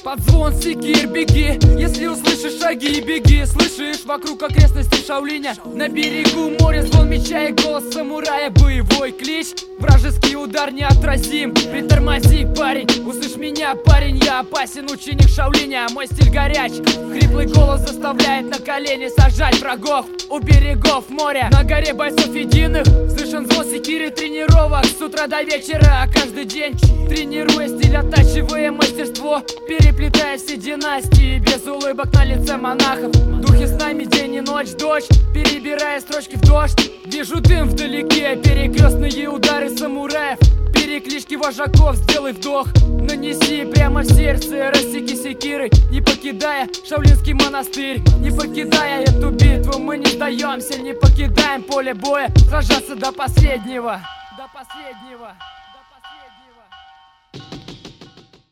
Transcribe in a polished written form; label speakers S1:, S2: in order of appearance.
S1: Под звон секир беги, если услышишь шаги, беги. Слышишь вокруг окрестности Шаолиня, на берегу моря звон меча и голос самурая. Боевой клич, вражеский удар неотразим. Притормози, парень, услышь меня, парень. Я опасен, ученик Шаолиня, мой стиль горяч. Хриплый голос заставляет на колени сажать врагов у берегов моря. На горе бойцов единых слышен звон секиры, тренировок с утра до вечера. Каждый день тренируя стиль, оттачивая мастерство, переплетая все династии, без улыбок на лице монахов. Духи с нами день и ночь, дождь, перебирая строчки в дождь. Вижу дым вдалеке, перекрестные удары самураев, переклички вожаков. Сделай вдох, нанеси прямо в сердце, рассеки секирой, не покидая Шаолинский монастырь. Не покидая эту битву, мы не сдаемся, не покидаем поле боя, сражаться до последнего. До последнего.